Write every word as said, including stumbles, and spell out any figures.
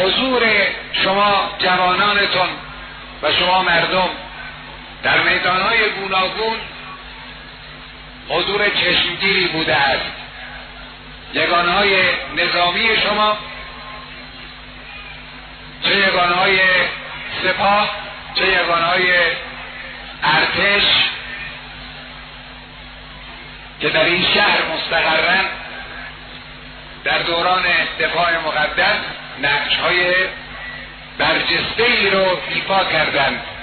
حضور شما جوانانتون و شما مردم در میدانهای گوناگون حضور چشمگیری بوده است. یگانهای نظامی شما، چه یگانهای سپاه، چه یگانهای ارتش که در این شهر مستقرن، در دوران دفاع مقدس نقش‌های برجسته‌ای رو ایفا کردند.